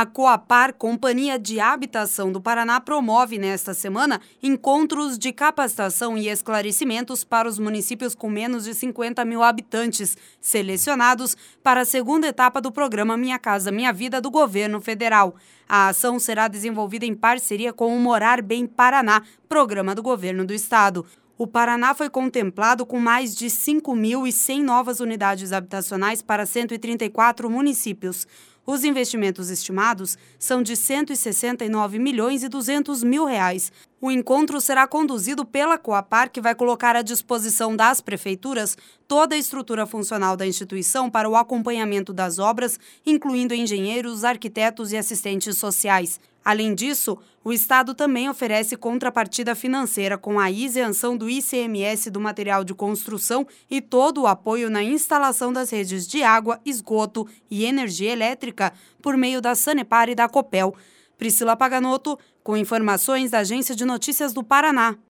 A Coapar, Companhia de Habitação do Paraná, promove nesta semana encontros de capacitação e esclarecimentos para os municípios com menos de 50 mil habitantes, selecionados para a segunda etapa do programa Minha Casa Minha Vida do governo federal. A ação será desenvolvida em parceria com o Morar Bem Paraná, programa do governo do estado. O Paraná foi contemplado com mais de 5.100 novas unidades habitacionais para 134 municípios. Os investimentos estimados são de R$ 169 milhões e 200 mil reais. O encontro será conduzido pela Coapar, que vai colocar à disposição das prefeituras toda a estrutura funcional da instituição para o acompanhamento das obras, incluindo engenheiros, arquitetos e assistentes sociais. Além disso, o Estado também oferece contrapartida financeira com a isenção do ICMS do material de construção e todo o apoio na instalação das redes de água, esgoto e energia elétrica por meio da Sanepar e da Copel. Priscila Paganotto, com informações da Agência de Notícias do Paraná.